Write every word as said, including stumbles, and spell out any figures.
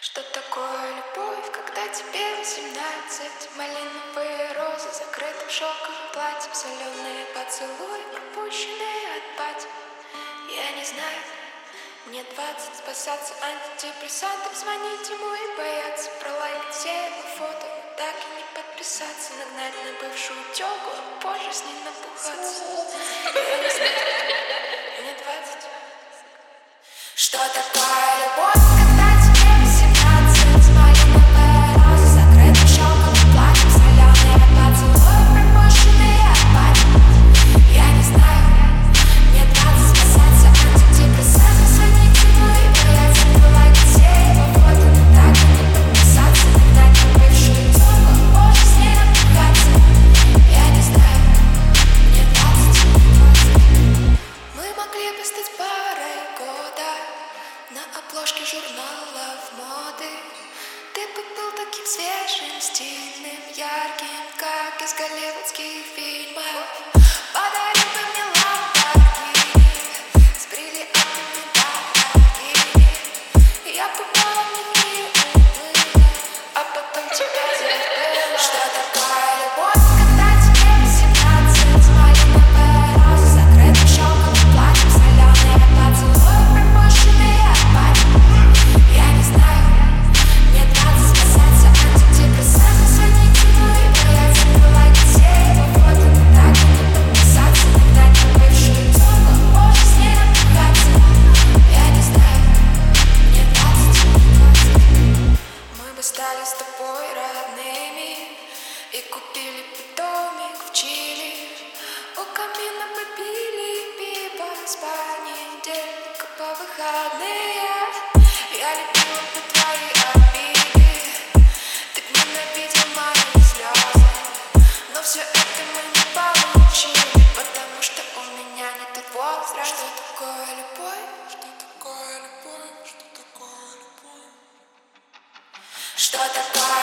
Что такое любовь, когда тебе восемнадцать? Малиновые розы, закрытым шелковым платьем, соленые поцелуи, пропущенные от пати. Я не знаю, мне двадцать, спасаться антидепрессантом, звонить ему и бояться, пролайкать все его фото, но так и не подписаться, нагнать на бывшую тёлку, а позже с ней набухаться. Я не знаю, мне двадцать. Что такое любовь, когда тебе восемнадцать? Малиновые розы, закрытым шелковым платьем, соленые поцелуи, пропущенные от пати. Я не знаю, мне двадцать, спасаться антидепрессантом, звонить ему и бояться, пролайкать все его фото, но так и не подписаться, нагнать на бывшую тёлку, а позже с ней набухаться. Я не знаю, мне двадцать. Мы могли бы стать парой года на обложке журналов моды. Ты бы был таким свежим, стильным, ярким, как из голливудских фильмов. Подарил бы мне ламборгини с бриллиантами дорогими. Я бы помнила, а потом тебя забыла. Что такое любовь, когда тебе восемнадцать? Малиновые розы, закрытым шелковым платьем, соленые поцелуи, пропущенные от пати. Я не знаю, мне двадцать, спасаться антидепрессантом, звонить ему и бояться, пролайкать все его фото, но так и не подписаться, нагнать на бывшую тёлку, а позже с ней набухаться. Я не знаю, мне двадцать. Мы бы стали с тобой родными и купили бы домик в Чили. У камина бы пили пиво с понедельника по выходные. Я любила бы твои обиды, ты б ненавидел мои слезы, но все это мы не получили, потому что у меня не тот возраст. Что такое любовь? Что такое любовь? Что такое любовь? Что такое